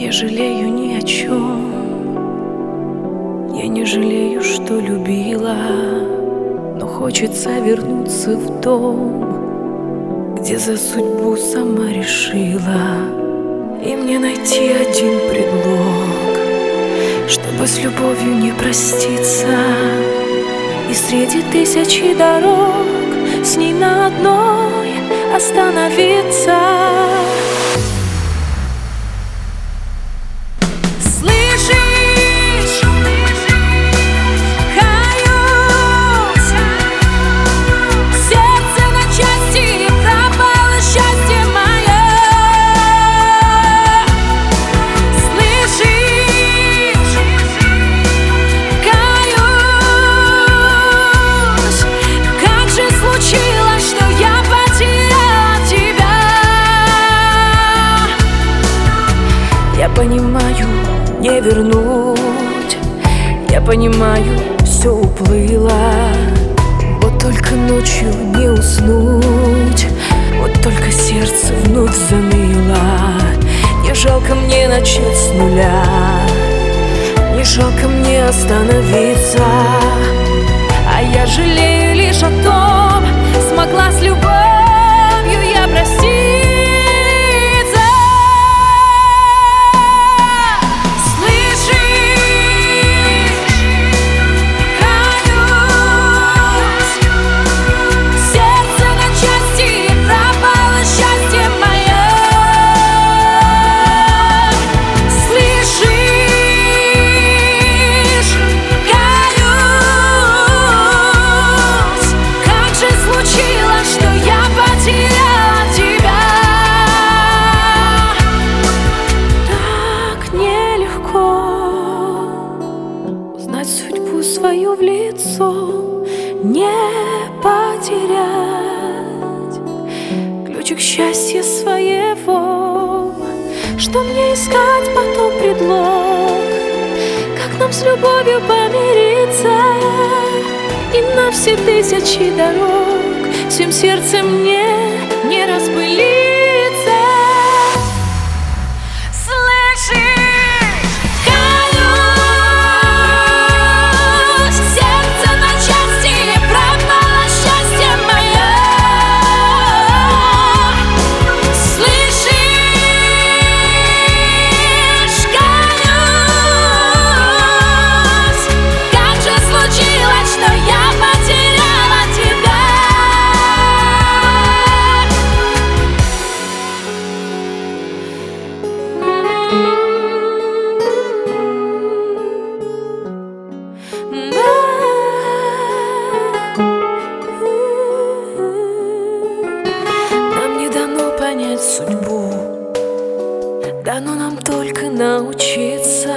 Не жалею ни о чем. Я не жалею, что любила, но хочется вернуться в дом, где за судьбу сама решила. И мне найти один предлог, чтобы с любовью не проститься, и среди тысячи дорог с ней на одной остановиться. Я понимаю, не вернуть, я понимаю, все уплыло. Вот только ночью не уснуть, вот только сердце вновь заныло. Не жалко мне начать с нуля, не жалко мне остановиться. А я жалею лишь о том, смогла с любовью я простить. Судьбу свою в лицо не потерять, ключик счастья своего. Что мне искать потом предлог, как нам с любовью помириться, и на все тысячи дорог всем сердцем мне не распылиться. Судьбу дано нам только научиться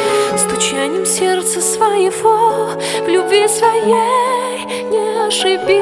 стучанием сердца своего в любви своей не ошибиться.